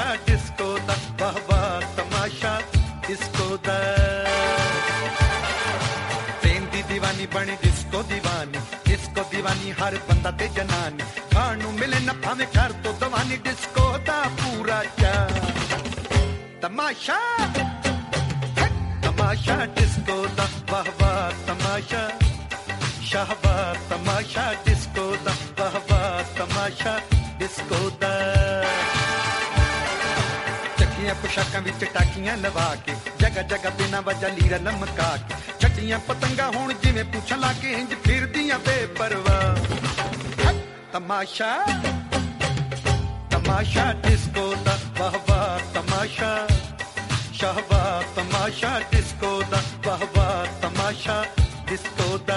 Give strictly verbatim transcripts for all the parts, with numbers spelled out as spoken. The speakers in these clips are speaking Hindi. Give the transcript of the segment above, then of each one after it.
तमाशा डिस्को दा, वाह वाह तमाशा डिस्को दा। प्रेम दी दीवानी बनी डिस्को दीवानी, डिस्को दीवानी हर बंदा ते जनानी, खानू मिले न भावे घर तो दवानी, डिस्को दा पूरा चा तमाशा तमाशा डिस्को दा, वाह वाह तमाशा शाहबाज तमाशा डिस्को दा, वाह वाह तमाशा डिस्को दा। चक्कियां पोशाकां विच टाकियां लवा के, जगह जगह बिना वजह लीरा लमका के, छट्टियां पतंगा हुण जिवें पूछां लागे, इंज फिरदियां बेपरवाह तमाशा तमाशा डिस्को दा, वाह वाह तमाशा शाहबाज तमाशा डिस्को दा, वाह वाह तमाशा डिस्को दा।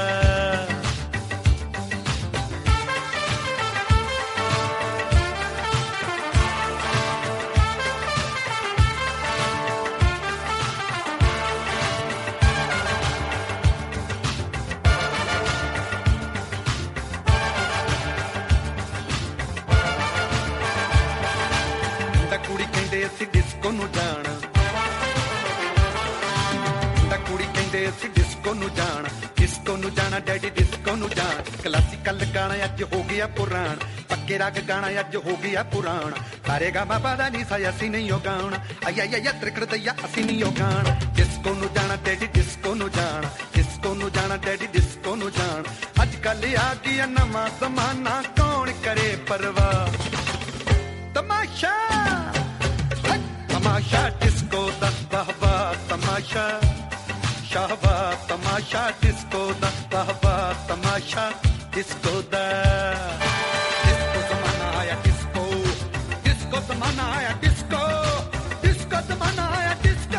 कुड़ी कहंदे असी डिस्को नू जाना, कुड़ी कहंदे असी डिस्को नू जाना, डिस्को नू जाना डैडी डिस्को नू जाना। क्लासिकल गाना अज हो गया पुराना, पक्के राग गाना अज हो गया पुराना, सारे गा बाबा दा नी सा असी नहीं हो गाना, आया या त्रिकड़ दैया असी नहीं हो गाना। डिस्को नू जाना डैडी डिस्को नू जाना, डिस्को नू जाना डैडी डिस्को नू जाना। अजकल आ गया नवां जमाना, कौन करे परवाह तमाशा तमाशा डिस्को दा, वाह वाह तमाशा शाहबाज तमाशा डिस्को दा, वाह वाह तमाशा डिस्को दा। डिस्को जमाना आया डिस्को, डिस्को जमाना आया डिस्को, डिस्को जमाना आया डिस्को।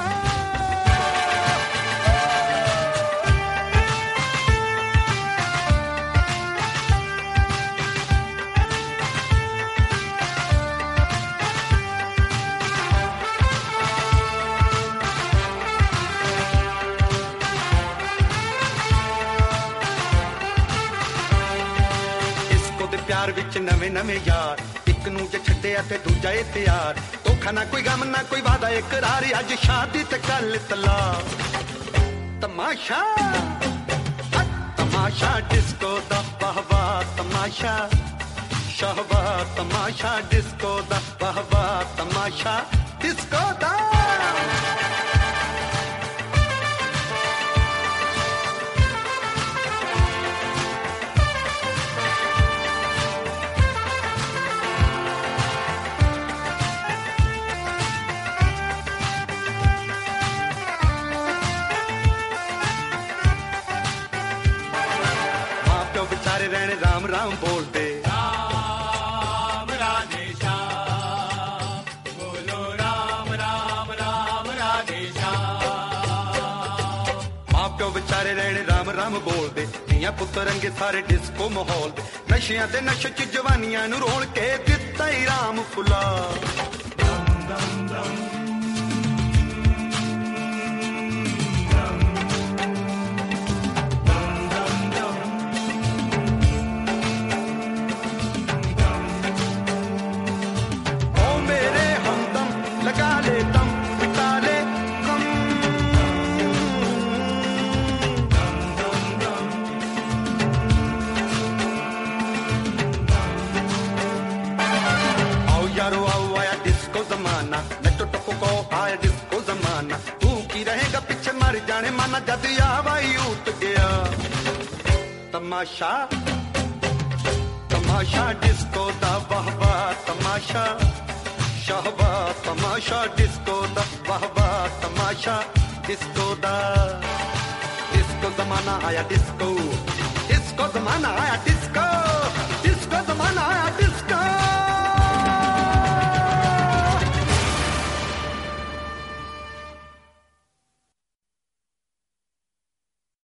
प्यार विच नवे नवे यार, एक नू जे छड्डिया ते दूजा ए तैयार, धोखा ना कोई गम ना कोई वादा इकरार, अज शादी ते कल तलाक तमाशा तमाशा डिस्को दा, वाह वाह तमाशा शाहबाज तमाशा डिस्को दा, वाह वाह तमाशा डिस्को दा। बेचारे रहने राम राम बोलते, राम राधे श्याम, बोलो राम राम राम राधे श्याम। माँ प्यो बेचारे रहने राम राम बोलते, धीआं पुत्तर रंगे सारे डिस्को माहौल दे, नशियां ते नशे च जवानियां नू रोल के दित्ता ही राम फुला दम दम दम। यारो आओ आया डिस्को जमाना, नचो टपो को आया डिस्को जमाना, तू की रहेगा पीछे मर जाने माना, जद आवाई उठ गया तमाशा तमाशा डिस्को दा, वाह वाह तमाशा शाहबाज तमाशा डिस्को दा, वाह वाह तमाशा डिस्को दा। डिस्को जमाना आया डिस्को, डिस्को जमाना आया डिस्को, डिस्को जमाना आया डिस्को।